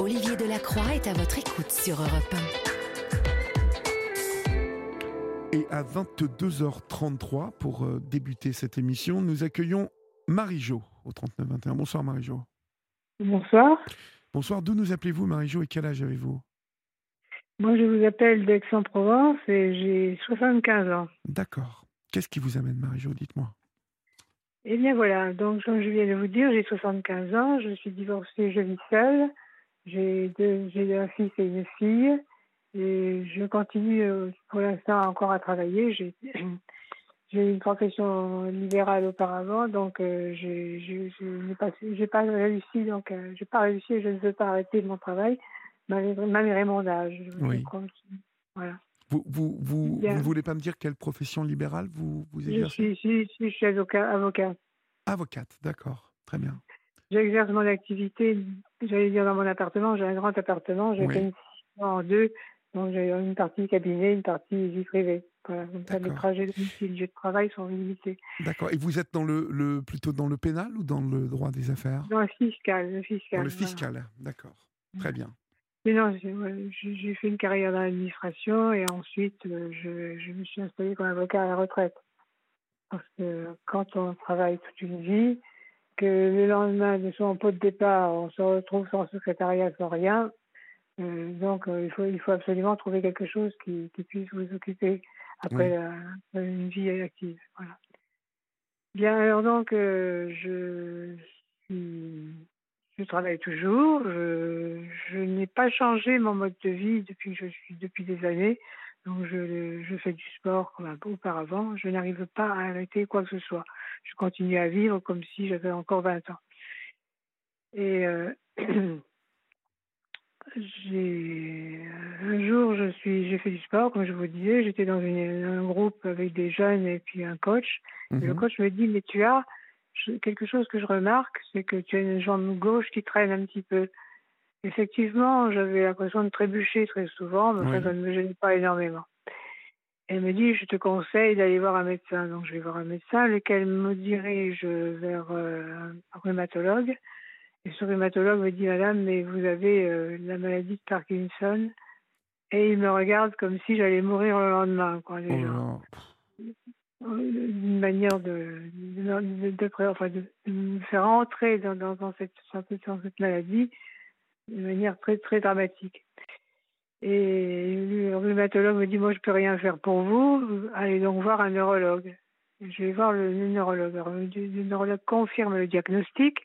Olivier Delacroix est à votre écoute sur Europe 1. Et à 22h33, pour débuter cette émission, nous accueillons Marie-Jo au 3921. Bonsoir Marie-Jo. Bonsoir. Bonsoir, d'où nous appelez-vous Marie-Jo et quel âge avez-vous? Moi je vous appelle d'Aix-en-Provence et j'ai 75 ans. D'accord. Qu'est-ce qui vous amène Marie-Jo, dites-moi? Eh bien voilà, donc comme je viens de vous dire, j'ai 75 ans, je suis divorcée, je vis seule, j'ai un fils et une fille et je continue pour l'instant encore à travailler. J'ai une profession libérale auparavant, donc j'ai pas réussi, donc j'ai pas réussi et je ne veux pas arrêter mon travail malgré mon âge. Oui. Je continue. Voilà. Vous ne voulez pas me dire quelle profession libérale vous exercez? Je suis avocat. Avocate, d'accord, très bien. J'exerce mon activité, j'allais dire dans mon appartement, j'ai un grand appartement, j'ai fait une scission en deux, donc j'ai une partie cabinet, une partie vie privée. Voilà, comme ça mes trajets de lieu de travail sont limités. D'accord, et vous êtes plutôt dans le pénal ou dans le droit des affaires? Dans le fiscal. Dans le fiscal, voilà. d'accord, très bien. Mais non, j'ai fait une carrière dans l'administration et ensuite je me suis installée comme avocat à la retraite. Parce que quand on travaille toute une vie, que le lendemain de son pot de départ, on se retrouve sans secrétariat, sans rien. Donc, il faut absolument trouver quelque chose qui puisse vous occuper après une vie active. Voilà. Bien, alors donc, je travaille toujours. Je n'ai pas changé mon mode de vie depuis des années. Donc, je fais du sport comme auparavant. Je n'arrive pas à arrêter quoi que ce soit. Je continue à vivre comme si j'avais encore 20 ans. Et un jour, j'ai fait du sport, comme je vous disais. J'étais dans un groupe avec des jeunes et puis un coach. Et le coach me dit, mais tu as quelque chose que je remarque, c'est que tu as une jambe gauche qui traîne un petit peu. Effectivement, j'avais l'impression de trébucher très souvent, mais ça ne me gênait pas énormément. Elle me dit, je te conseille d'aller voir un médecin. Donc, je vais voir un médecin, lequel me dirige vers un rhumatologue. Et ce rhumatologue me dit, madame, mais vous avez la maladie de Parkinson. Et il me regarde comme si j'allais mourir le lendemain, quoi, déjà. Une manière de me faire entrer dans cette maladie de manière très, très dramatique. Et le rhumatologue me dit, moi, je peux rien faire pour vous. Allez donc voir un neurologue. Je vais voir le neurologue. Alors, le neurologue confirme le diagnostic.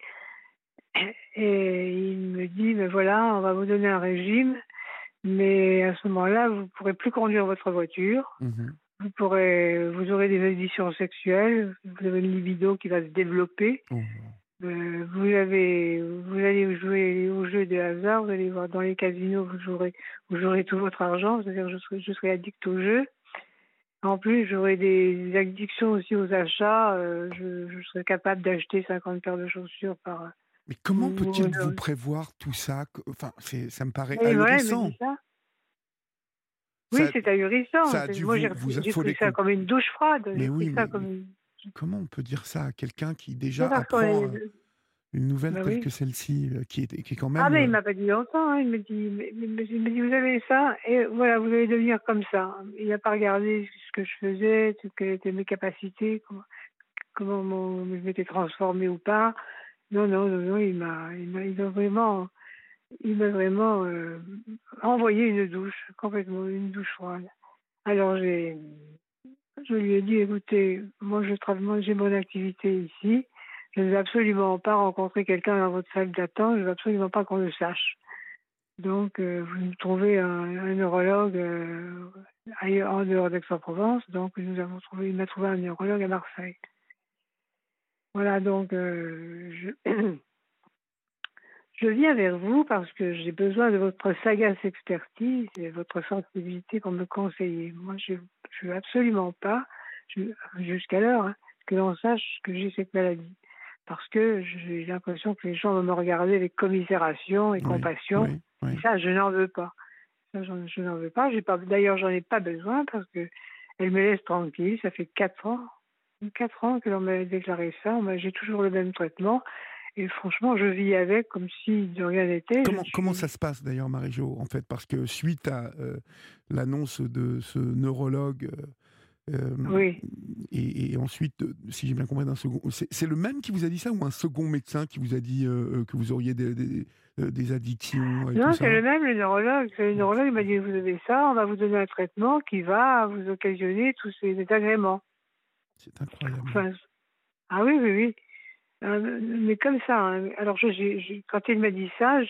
Et il me dit, mais voilà, on va vous donner un régime, mais à ce moment-là, vous ne pourrez plus conduire votre voiture. Vous aurez des additions sexuelles, vous avez une libido qui va se développer. Vous allez jouer au jeu de hasard, vous allez voir dans les casinos, vous jouerez tout votre argent, c'est-à-dire je serai addict au jeu. En plus, j'aurai des addictions aussi aux achats, je serai capable d'acheter 50 paires de chaussures par... Mais comment peut-il vous prévoir tout ça? Enfin, ça me paraît ahurissant. Ouais, me dit ça. Oui, c'est ahurissant. Moi, j'ai pris ça comme une douche froide. Mais oui, comment on peut dire ça à quelqu'un qui déjà apprend une nouvelle telle que celle-ci, qui est quand même... Ah, mais il m'a pas dit longtemps. Hein. Il me dit, vous avez ça, et voilà, vous allez devenir comme ça. Il n'a pas regardé ce que je faisais, quelles étaient mes capacités, comment je m'étais transformée ou pas. Non, il m'a vraiment envoyé une douche, complètement une douche froide. Alors je lui ai dit, écoutez, moi j'ai mon activité ici, je ne veux absolument pas rencontrer quelqu'un dans votre salle d'attente, je ne veux absolument pas qu'on le sache. Donc vous me trouvez un neurologue ailleurs, en dehors d'Aix-en-Provence, donc il m'a trouvé un neurologue à Marseille. Voilà, donc je viens vers vous parce que j'ai besoin de votre sagace expertise et votre sensibilité pour me conseiller. Moi, je ne veux absolument pas, jusqu'alors, que l'on sache que j'ai cette maladie. Parce que j'ai l'impression que les gens vont me regarder avec commisération et compassion. Et ça, je n'en veux pas. Je n'en veux pas. D'ailleurs, j'en ai pas besoin parce qu'elle me laisse tranquille. Ça fait 4 ans. 4 ans que l'on m'a déclaré ça. J'ai toujours le même traitement. Et franchement, je vis avec comme si de rien n'était. Comment ça se passe d'ailleurs, Marie-Jo, en fait? Parce que suite à l'annonce de ce neurologue, Oui. et ensuite, si j'ai bien compris, d'un second, c'est le même qui vous a dit ça ou un second médecin qui vous a dit que vous auriez des addictions et tout Non, c'est ça? le même, le neurologue. C'est le neurologue, il m'a dit, vous avez ça, on va vous donner un traitement qui va vous occasionner tous ces désagréments. C'est incroyable. Enfin, ah oui, oui, oui. Mais comme ça, hein. Alors, quand il m'a dit ça,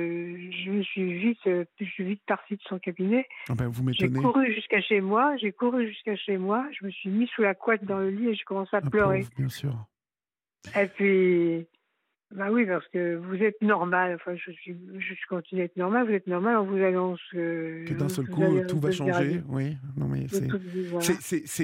je suis vite partie de son cabinet. Ah ben, vous J'ai m'étonnez. couru jusqu'à chez moi, je me suis mis sous la couette dans le lit et j'ai commencé à Ah pleurer. pauvre, bien sûr. Et puis, bah oui, parce que vous êtes normal, enfin, je continue à être normal, vous êtes normal, on vous annonce Que d'un que seul vous coup, allez tout va devenir changer, addict. oui. Non mais Que tout, voilà.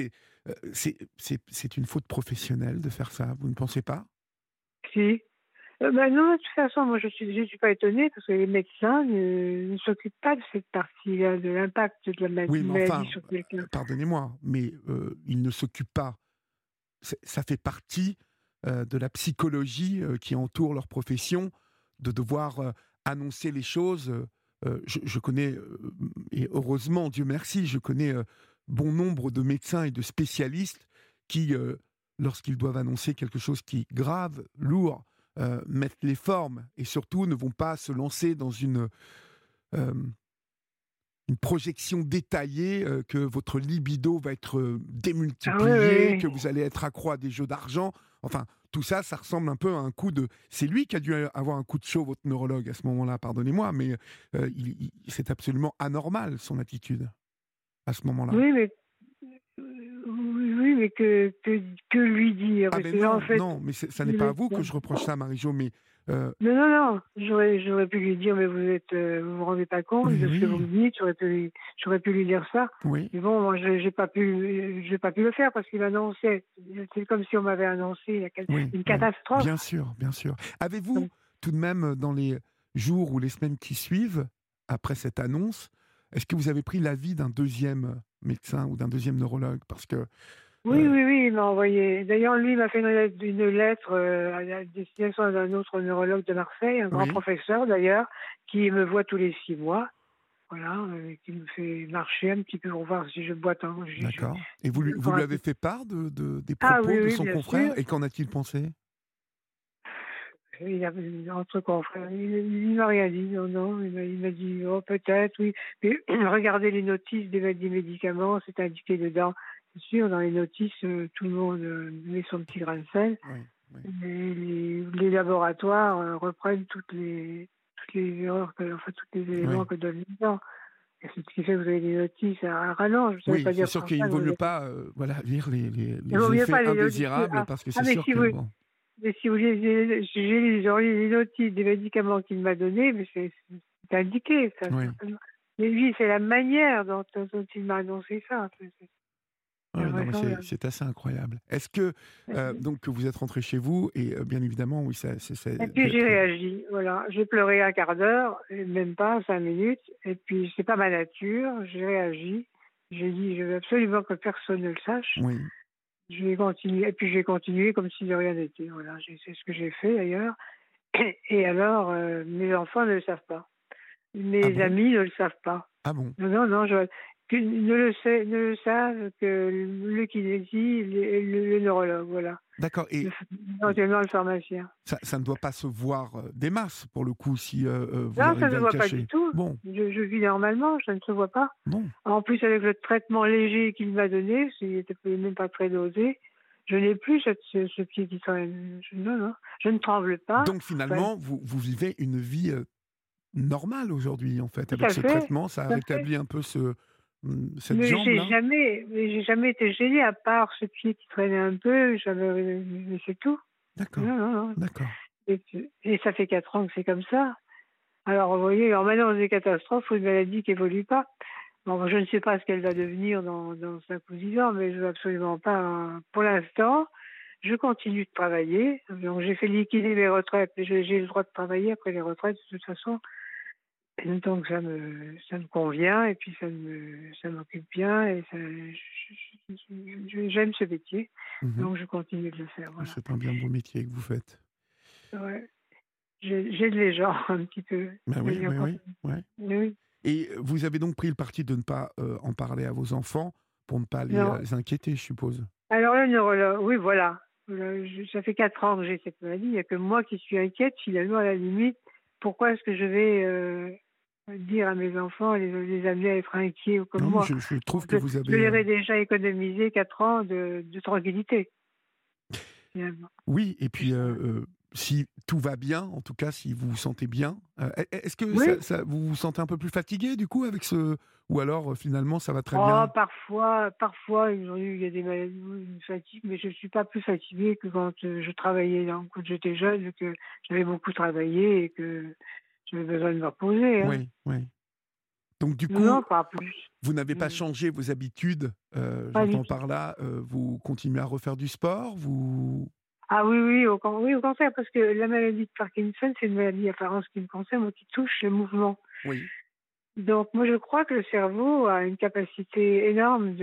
c'est une faute professionnelle de faire ça, vous ne pensez pas? Si. Ben non, de toute façon, moi, je suis pas étonnée parce que les médecins ne s'occupent pas de cette partie-là, de l'impact de la Oui, mais maladie enfin, sur quelqu'un. pardonnez-moi, mais il ne s'occupe pas. Ça fait partie de la psychologie qui entoure leur profession, de devoir annoncer les choses. Je connais, et heureusement, Dieu merci, je connais bon nombre de médecins et de spécialistes qui, lorsqu'ils doivent annoncer quelque chose qui est grave, lourd, mettent les formes et surtout ne vont pas se lancer dans euh, une projection détaillée que votre libido va être Ah oui, oui, démultiplié, que oui. vous allez être accro à des jeux d'argent. Enfin, tout ça, ça ressemble un peu à un coup de... C'est lui qui a dû avoir un coup de chaud, votre neurologue, à ce moment-là, pardonnez-moi, mais c'est absolument anormal, son attitude, à ce moment-là. Oui, mais oui, oui, mais que lui dire? Ah Parce ben que là, en non, fait, non, mais ça n'est le pas à vous que médecin. je reproche ça, Marie-Jo, mais... euh, Non, non, non, j'aurais pu lui dire: «Mais vous vous rendez pas compte oui, de ce que vous oui, me dites?» J'aurais pu lui dire ça. oui, Mais bon, moi, j'ai pas pu le faire parce qu'il m'annonçait. C'est comme si on m'avait annoncé oui, une oui, catastrophe. bien sûr, bien sûr. Avez-vous Donc tout de même, dans les jours ou les semaines qui suivent, après cette annonce, est-ce que vous avez pris l'avis d'un deuxième médecin ou d'un deuxième neurologue? Parce que, oui, oui, oui, il m'a envoyé d'ailleurs, lui, il m'a fait une lettre, à la destination d'un autre neurologue de Marseille, un grand oui, professeur d'ailleurs, qui me voit tous les 6 mois. Voilà, qui me fait marcher un petit peu pour voir si je boite en d'accord. Et vous pour lui un avez peu. fait part des Ah oui, propos de oui, son bien sûr. confrère? Et qu'en a-t-il pensé? Il a entre confrères, il m'a rien dit, non, non, il m'a dit: «Oh peut-être, oui». Mais regardez les notices des médicaments, c'est indiqué dedans. C'est sûr, dans les notices, tout le monde, met son petit grain de sel. Oui, oui, Et les laboratoires, reprennent toutes les erreurs tous les éléments oui. que donne dedans. Et c'est ce qui fait que vous avez des notices à rallonge. Ça ne veut Oui, pas c'est dire sûr pour qu'il ça ne que vaut vous mieux avez pas voilà, lire il vaut les mieux effets pas les notices. indésirables, parce que c'est Mais sûr si que... vous Bon. j'ai les notices des médicaments qu'il m'a donnés, mais c'est indiqué, ça, Oui. certainement. Mais lui, c'est la manière dont il m'a annoncé ça. C'est Ouais, non, mais invraisemblable. c'est assez incroyable. Est-ce que, donc, que vous êtes rentré chez vous, et bien évidemment, oui, ça a Et dû puis j'ai être... réagi, voilà. J'ai pleuré un quart d'heure, et même pas 5 minutes. Et puis c'est pas ma nature, j'ai réagi. J'ai dit: «Je veux absolument que personne ne le sache». Oui. J'ai continué et puis j'ai continué comme si de rien n'était, voilà. C'est ce que j'ai fait d'ailleurs. Et alors, mes enfants ne le savent pas. Ah Mes bon? amis ne le savent pas. Ah bon? Non, non, non, ne le savent que le kinési, le neurologue, voilà. D'accord, et Éventuellement le pharmacien. ça ne doit pas se voir des masses, pour le coup, si vous Non, ça ne arrivez se à le voit pas du cacher. tout. Bon, Je vis normalement, ça ne se voit pas. bon. En plus, avec le traitement léger qu'il m'a donné, il n'était même pas très dosé, je n'ai plus ce pied qui traîne. Non, non, je ne tremble pas. Donc Enfin, finalement, vous vivez une vie normale aujourd'hui, en fait. tout Avec à ce fait, traitement, ça a tout à fait. rétabli un peu cette jambe-là? Mais j'ai jamais été gênée, à part ce pied qui traînait un peu, mais c'est tout. D'accord, Non, non, non. d'accord. Et ça fait 4 ans que c'est comme ça. Alors, vous voyez, alors maintenant, des catastrophes ou une maladie qui évolue pas. Bon, je ne sais pas ce qu'elle va devenir dans 5 ou 10 ans, mais je veux absolument pas, pour l'instant, je continue de travailler. Donc, j'ai fait liquider mes retraites, mais j'ai le droit de travailler après les retraites, de toute façon. Et donc, ça me convient, et puis ça m'occupe bien, et j'aime ce métier. Mhm. Donc, je continue de le faire, voilà. C'est un bien beau métier que vous faites. Ouais. J'aide les gens un petit peu. Ben oui, C'est-à-dire oui, quand oui, ouais. oui, Et vous avez donc pris le parti de ne pas, en parler à vos enfants pour ne pas les, non. inquiéter, je suppose? Alors le neurologue, oui, voilà. Ça fait 4 ans que j'ai cette maladie. Il n'y a que moi qui suis inquiète, finalement, à la limite. Pourquoi est-ce que je vais dire à mes enfants, les amener à être inquiets ou comme Non, mais moi? je trouve que Je, vous je avez, leur ai déjà économisé 4 ans de tranquillité, finalement. oui, et puis, Juste, si tout va bien, en tout cas, si vous vous sentez bien, est-ce que oui. vous vous sentez un peu plus fatigué, du coup, avec ce, ou alors, finalement, ça va très Oh, bien? parfois, il y a des maladies, une fatigue, mais je ne suis pas plus fatiguée que quand je travaillais, hein, quand j'étais jeune, que j'avais beaucoup travaillé et que j'avais besoin de me reposer. Hein. Oui, oui. Donc du Non, coup, non, pas plus. vous n'avez pas Mm. changé vos habitudes, Pas du j'entends tout. par là, vous continuez à refaire du sport, vous... Ah oui, oui, au contraire, parce que la maladie de Parkinson, c'est une maladie, enfin, en ce qui me concerne, moi, qui touche le mouvement. Oui. Donc, moi, je crois que le cerveau a une capacité énorme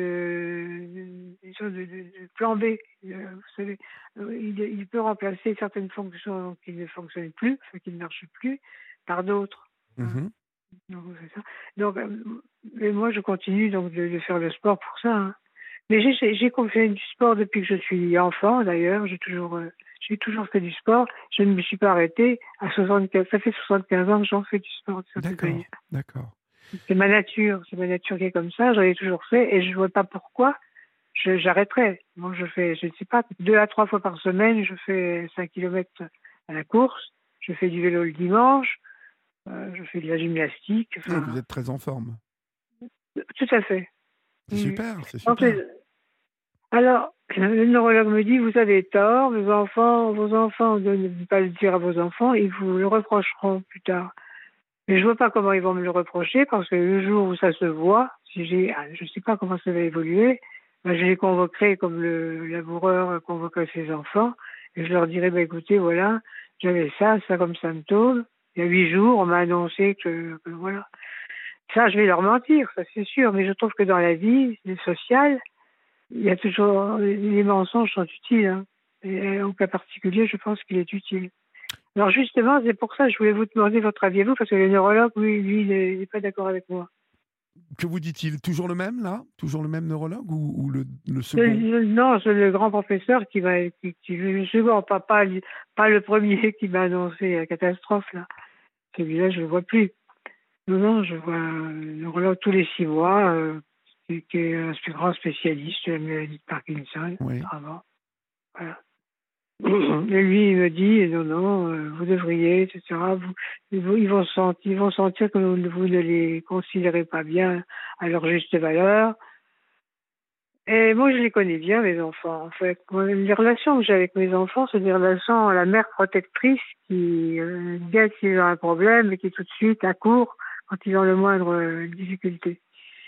de plan B. Vous savez, il peut remplacer certaines fonctions qui ne fonctionnent plus, enfin, qui ne marchent plus, par d'autres. Hein. Mmh. Donc, c'est ça. Donc, mais moi, je continue donc de faire le sport pour ça. Hein. Mais j'ai fait du sport depuis que je suis enfant, d'ailleurs. J'ai toujours fait du sport. Je ne me suis pas arrêtée à 75. Ça fait 75 ans que j'en fais du sport de cette manière. D'accord, d'accord. C'est ma nature qui est comme ça. J'en ai toujours fait et je ne vois pas pourquoi j'arrêterais. Moi, je fais, je ne sais pas, 2 à 3 fois par semaine, je fais 5 kilomètres à la course. Je fais du vélo le dimanche. Je fais de la gymnastique. Oui, vous Enfin, êtes très en forme. tout à fait. C'est Oui. super, c'est Donc, super. alors, le neurologue me dit, vous avez tort, vos enfants, de ne pas le dire à vos enfants, ils vous le reprocheront plus tard. Mais je vois pas comment ils vont me le reprocher, parce que le jour où ça se voit, je sais pas comment ça va évoluer, ben, je les convoquerai comme le laboureur convoquerait ses enfants, et je leur dirai, ben, écoutez, voilà, j'avais ça comme symptôme. Il y a 8 jours, on m'a annoncé que voilà. Ça, je vais leur mentir, ça c'est sûr, mais je trouve que dans la vie sociale, il y a toujours les mensonges sont utiles. Hein. Et au cas particulier, je pense qu'il est utile. Alors justement, c'est pour ça que je voulais vous demander votre avis à vous, parce que le neurologue, lui, il n'est pas d'accord avec moi. Que vous dit-il? Toujours le même, là? Toujours le même neurologue ou le second? Non, c'est le grand professeur le second, pas le premier qui m'a annoncé la catastrophe là. Celui-là, je le vois plus. Non, non, je vois un neurologue tous les 6 mois, qui est un grand spécialiste de la maladie de Parkinson, Oui. vraiment. Voilà. Et lui, il me dit, non, non, vous devriez, etc. Ils vont sentir que vous ne les considérez pas bien à leur juste valeur. Et moi, je les connais bien, mes enfants. En fait, les relations que j'ai avec mes enfants, c'est des relations à la mère protectrice qui guette s'ils ont un problème et qui tout de suite accourt quand ils ont le moindre difficulté.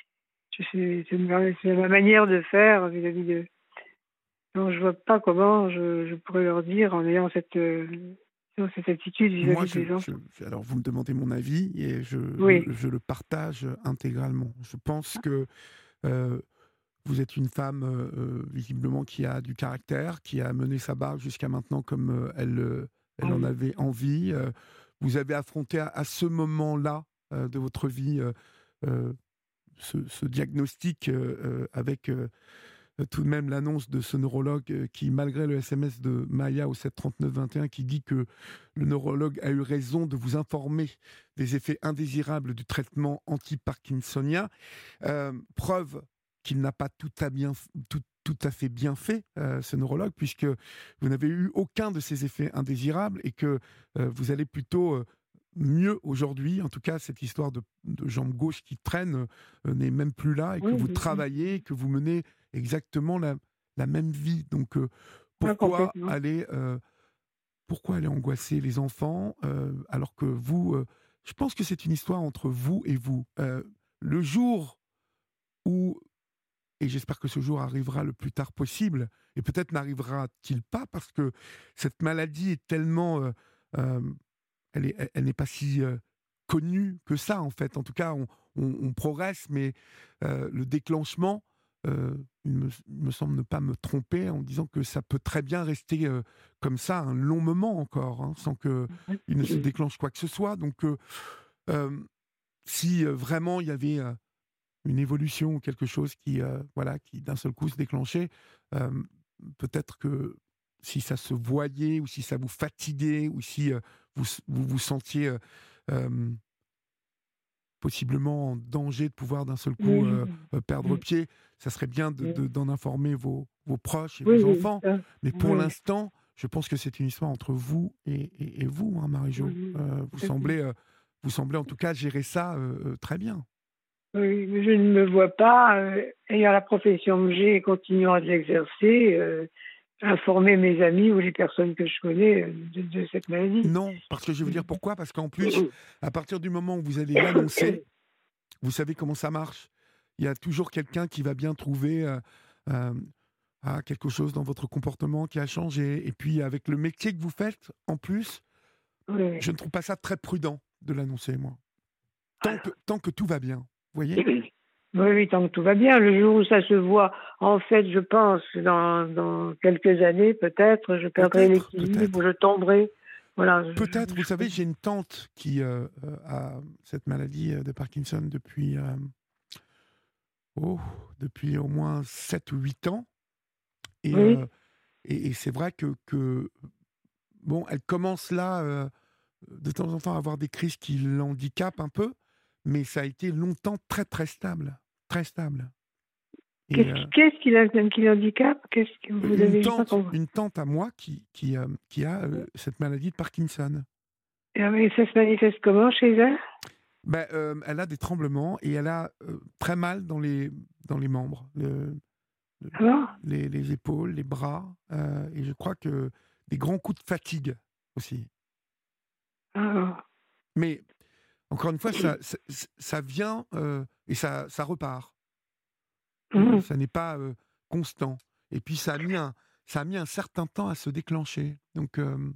C'est ma manière de faire vis-à-vis d'eux. Donc, je vois pas comment je pourrais leur dire en ayant cette attitude Moi, vis-à-vis des enfants. alors, vous me demandez mon avis et Oui, je le partage intégralement. Je pense que euh, vous êtes une femme visiblement qui a du caractère, qui a mené sa barque jusqu'à maintenant comme elle en oui, avait envie. Vous avez affronté à ce moment-là de votre vie euh, ce diagnostic avec tout de même l'annonce de ce neurologue qui, malgré le SMS de Maya au 739-21, qui dit que le neurologue a eu raison de vous informer des effets indésirables du traitement anti-parkinsonien, preuve qu'il n'a pas tout à fait bien fait, ce neurologue, puisque vous n'avez eu aucun de ces effets indésirables et que vous allez plutôt mieux aujourd'hui. En tout cas, cette histoire de jambe gauche qui traîne n'est même plus là et que oui, vous oui, oui. travaillez, que vous menez exactement la même vie. Donc, Ouais, pourquoi complètement. aller, pourquoi aller angoisser les enfants alors que vous, je pense que c'est une histoire entre vous et vous. Le jour où, et j'espère que ce jour arrivera le plus tard possible, et peut-être n'arrivera-t-il pas parce que cette maladie est tellement, euh, elle n'est pas si connue que ça en fait. En tout cas, on progresse, mais le déclenchement il me semble ne pas me tromper en disant que ça peut très bien rester comme ça un long moment encore, hein, sans qu'il ne se déclenche quoi que ce soit. Donc, euh, si vraiment il y avait une évolution ou quelque chose qui d'un seul coup se déclenchait, euh, peut-être que si ça se voyait ou si ça vous fatiguait ou si vous sentiez euh, possiblement en danger de pouvoir d'un seul coup Oui, perdre oui, pied, ça serait bien oui, d'en informer vos proches et oui, vos oui, enfants. ça, Mais pour oui, l'instant, je pense que c'est une histoire entre vous et vous, hein, Marie-Jo. oui, Vous tout à fait. semblez en tout cas gérer ça très bien. Oui, mais je ne me vois pas, ayant la profession que j'ai et continuant de l'exercer, informer mes amis ou les personnes que je connais de cette maladie. Non, parce que je vais vous dire pourquoi. Parce qu'en plus, à partir du moment où vous allez l'annoncer, vous savez comment ça marche. Il y a toujours quelqu'un qui va bien trouver euh, quelque chose dans votre comportement qui a changé. Et puis, avec le métier que vous faites, en plus, Oui. je ne trouve pas ça très prudent de l'annoncer, moi. Tant que tout va bien, vous voyez. Oui, oui, tant que tout va bien. Le jour où ça se voit, en fait, je pense, dans quelques années, peut-être, je perdrai Peut-être, l'équilibre, peut-être. je tomberai. Voilà. Peut-être, vous savez, j'ai une tante qui a cette maladie de Parkinson oh, depuis au moins 7 ou 8 ans. Et, Oui, et c'est vrai bon, elle commence là, de temps en temps, à avoir des crises qui l'handicapent un peu, mais ça a été longtemps très, très stable. Très stable. Et qu'est-ce qui l'handicape? Qu'est-ce que vous avez pas compris? une tante à moi qui a cette maladie de Parkinson. Et ça se manifeste comment chez elle? Ben, elle a des tremblements et elle a très mal dans les membres, le- Alors? les épaules, les bras, et je crois que des grands coups de fatigue aussi. Alors. Mais encore une fois, ça vient et ça repart. Mhm. Ça n'est pas constant. Et puis ça a mis un certain temps à se déclencher. Donc,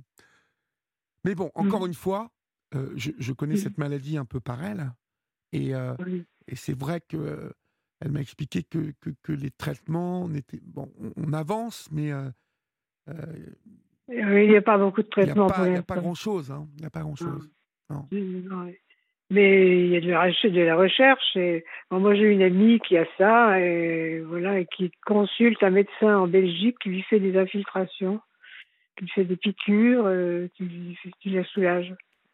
mais bon, encore Mhm. une fois, je connais Mhm. cette maladie un peu par elle, et, euh, Oui. et c'est vrai que elle m'a expliqué que les traitements, bon, on avance, mais euh, Il n'y a pas beaucoup de traitements pour il y a pas l'instant. grand-chose, hein. Il y a pas grand-chose. Mhm. Non. Ouais. Mais il y a de la recherche. Et bon, moi, j'ai une amie qui a ça, et voilà, et qui consulte un médecin en Belgique qui lui fait des infiltrations, qui lui fait des piqûres, qui la soulage.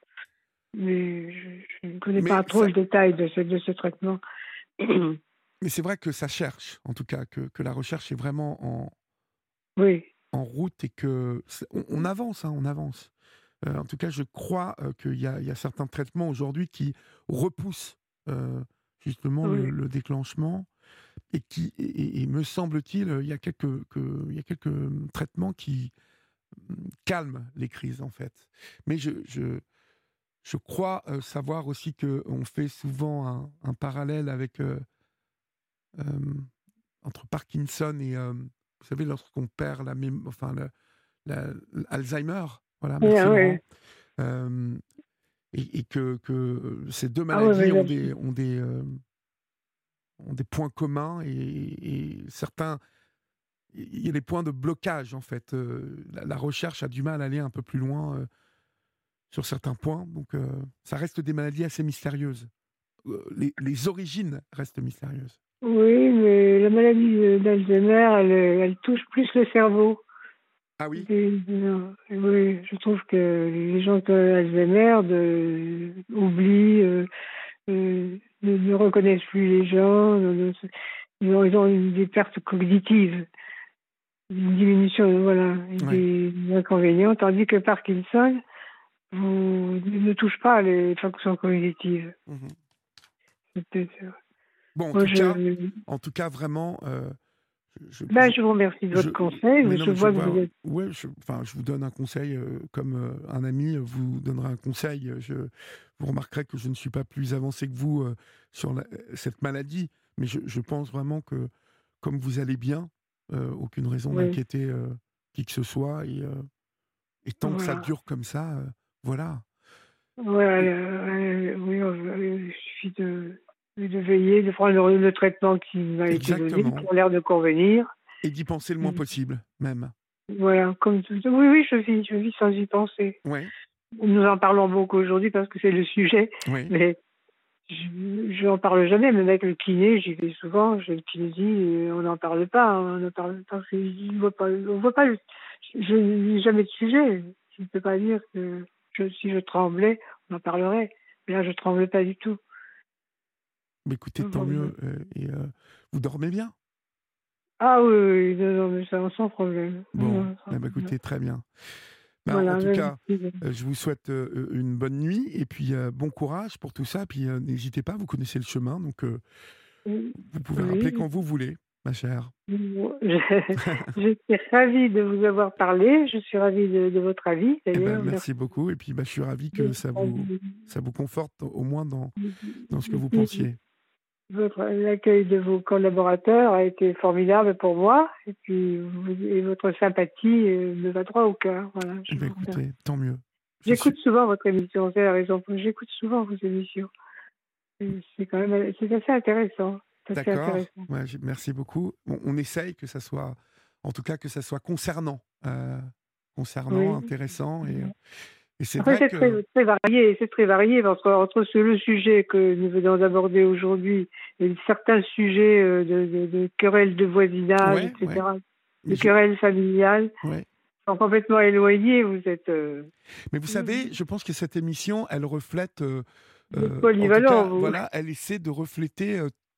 Mais je ne connais Mais pas trop le détail de ce traitement. mais c'est vrai que ça cherche, en tout cas, que la recherche est vraiment Oui, en route et que on avance, hein, on avance. En tout cas, je crois il y a certains traitements aujourd'hui qui repoussent justement oui, le déclenchement et me semble-t-il, il y a quelques traitements qui calment les crises en fait. Mais je crois savoir aussi qu'on fait souvent un parallèle avec euh, entre Parkinson et vous savez lorsqu'on perd la mémoire, enfin l'Alzheimer. Voilà, oui, merci ah Laurent. oui, Euh, et que ces deux ah oui, maladies oui, ont des points communs et certains, il y a des points de blocage en fait. La recherche a du mal à aller un peu plus loin sur certains points, donc ça reste des maladies assez mystérieuses. Les origines restent mystérieuses. oui, mais la maladie d'Alzheimer, elle touche plus le cerveau. Ah oui. Non, oui, je trouve que les gens qui ont Alzheimer oublient, ne reconnaissent plus les gens, ils ont des pertes cognitives, une diminution, voilà, Ouais. des inconvénients, tandis que Parkinson ne touche pas les fonctions cognitives. Mhm. C'est peut-être- Bon, Moi, en tout cas, vraiment, je vous remercie de votre conseil, mais mais non, je mais je vois que vous vois, êtes. ouais, enfin, je vous donne un conseil comme un ami vous donnera un conseil. Vous remarquerez que je ne suis pas plus avancé que vous sur cette maladie, mais je pense vraiment que comme vous allez bien, aucune raison Oui, d'inquiéter qui que ce soit, et tant que ça voilà. dure comme ça, voilà. Ouais, Et- oui, il suffit de. et de veiller, de prendre le traitement qui m'a été donné, qui Exactement. a l'air de convenir. Et d'y penser le moins possible, même. Voilà, comme tout. Oui, oui, je vis sans y penser. Oui, Nous en parlons beaucoup aujourd'hui parce que c'est le sujet, oui. mais je n'en parle jamais. Même avec le kiné, j'y vais souvent. Je le kiné dit, on n'en parle pas. On n'en parle pas. On voit pas. On voit pas. Je n'ai jamais de sujet. Je ne peux pas dire que si je tremblais, on en parlerait. Mais là, je tremble pas du tout. Mais écoutez, tant mieux. Vous dormez bien? Ah oui, oui, non, non, mais ça, sans problème. Bon, Non, sans problème. écoutez, très bien. Ben, en Voilà, tout cas, merci. je vous souhaite une bonne nuit et puis bon courage pour tout ça. Puis n'hésitez pas, vous connaissez le chemin, donc vous pouvez rappeler Oui. quand vous voulez, ma chère. Je suis ravie de vous avoir parlé. Je suis ravie de votre avis, Eh ben, d'ailleurs. merci beaucoup. Et puis, je suis ravi que ça vous conforte au moins dans ce que vous Merci. pensiez. L'accueil de vos collaborateurs a été formidable pour moi. Et puis, et votre sympathie me va droit au cœur. Voilà, Eh je ben, vous remercie. écoutez, tant mieux. J'écoute souvent votre émission, c'est la raison. J'écoute souvent vos émissions. Et c'est assez intéressant. C'est assez D'accord. intéressant. Ouais, merci beaucoup. On essaye que ça soit, en tout cas, que ça soit concernant, Oui. intéressant. Et c'est Après, vrai que... c'est très varié parce qu'entre le sujet que nous venons d'aborder aujourd'hui et certains sujets de querelles de voisinage, Ouais, ouais. etc., de Mais querelles familiales, ouais. sont complètement éloignés. Vous êtes Mais vous savez, je pense que cette émission, elle reflète, en tout polyvalent, cas, vous. voilà, elle essaie de refléter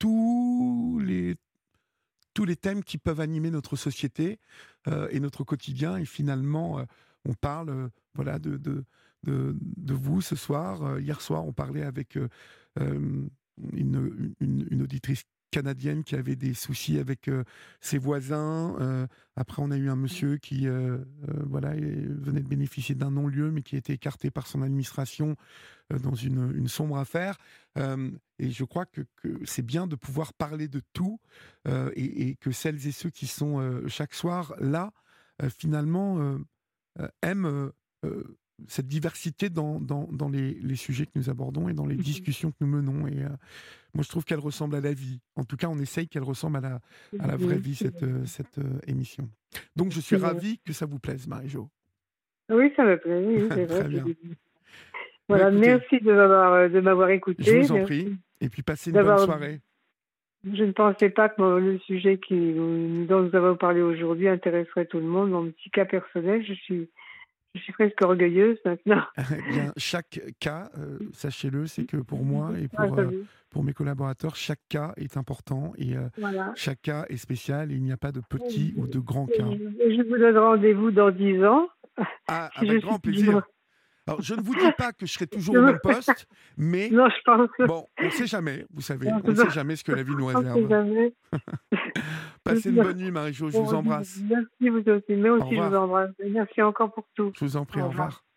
tous les thèmes qui peuvent animer notre société et notre quotidien. Et finalement, on parle voilà, de vous ce soir. Hier soir, on parlait avec euh, une auditrice canadienne qui avait des soucis avec ses voisins. Après, on a eu un monsieur qui voilà, venait de bénéficier d'un non-lieu, mais qui a été écarté par son administration dans une sombre affaire. Et je crois que c'est bien de pouvoir parler de tout et que celles et ceux qui sont chaque soir là, finalement, aiment cette diversité dans les sujets que nous abordons et dans les discussions que nous menons. Et moi, je trouve qu'elle ressemble à la vie. En tout cas, on essaye qu'elle ressemble à la vraie vie, cette émission. Donc, je suis ravi que ça vous plaise, Marie-Jo. Oui, ça me plaît. Oui, c'est vrai. Très bien. Voilà, Écoutez, merci de m'avoir écouté. je vous en Merci prie. Et puis, passez une bonne soirée. Je ne pensais pas que le sujet dont nous avons parlé aujourd'hui intéresserait tout le monde. Mon petit cas personnel, je suis presque orgueilleuse maintenant. Eh bien, chaque cas, sachez-le, c'est que pour moi et pour mes collaborateurs, chaque cas est important et Voilà. chaque cas est spécial et il n'y a pas de petits ou de grands cas. Et je vous donne rendez-vous dans 10 ans. Ah, Si avec grand plaisir. Alors, je ne vous dis pas que je serai toujours au même poste, mais Non, je pense que... bon, on ne sait jamais, vous savez, on ne sait jamais ce que la vie nous On sait réserve. jamais. Passez une bonne nuit, Marie-Jo, je vous embrasse. Merci, vous aussi. Mais Au aussi, je vous revoir. embrasse. Merci encore pour tout. Je vous en prie, Au au revoir. revoir.